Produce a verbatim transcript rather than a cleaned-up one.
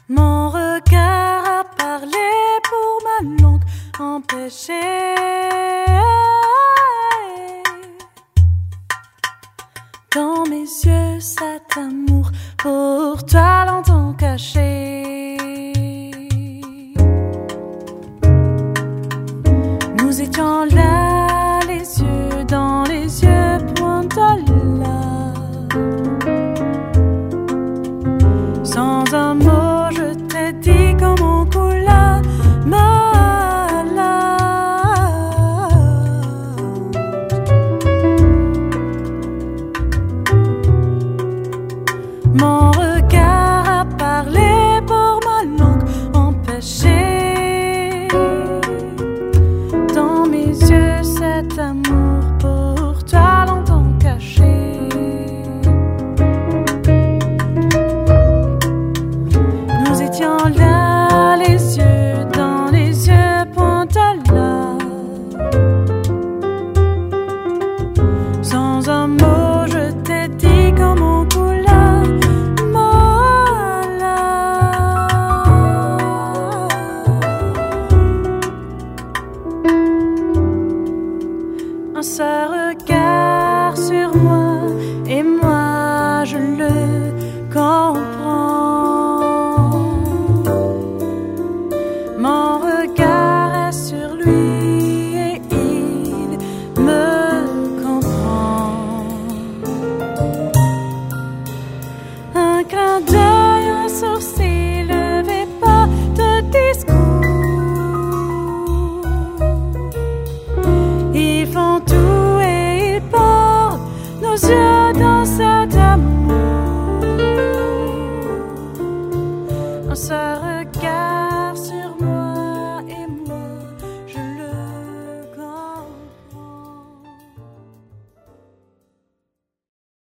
Mon regard a parlé pour ma langue empêchée. Dans mes yeux, cet amour pour toi longtemps caché. Nous étions là, les yeux dans les yeux, point à là. Sans un mot, je t'ai dit comment coula ma larme. Mon regard a parlé pour ma langue empêchée. Dans mes yeux, cet amour pour toi longtemps caché. Nous étions là, les yeux dans les yeux, point à là. Sans un mot, je t'ai dit comment coula ma larme. Un seul regard sur moi, et moi je le comprends. Mon regard est sur lui et il me comprend. Un clin d'œil, un sourcil levé, pas de discours. Ils font tout et ils portent nos yeux dans cet amour. Un seul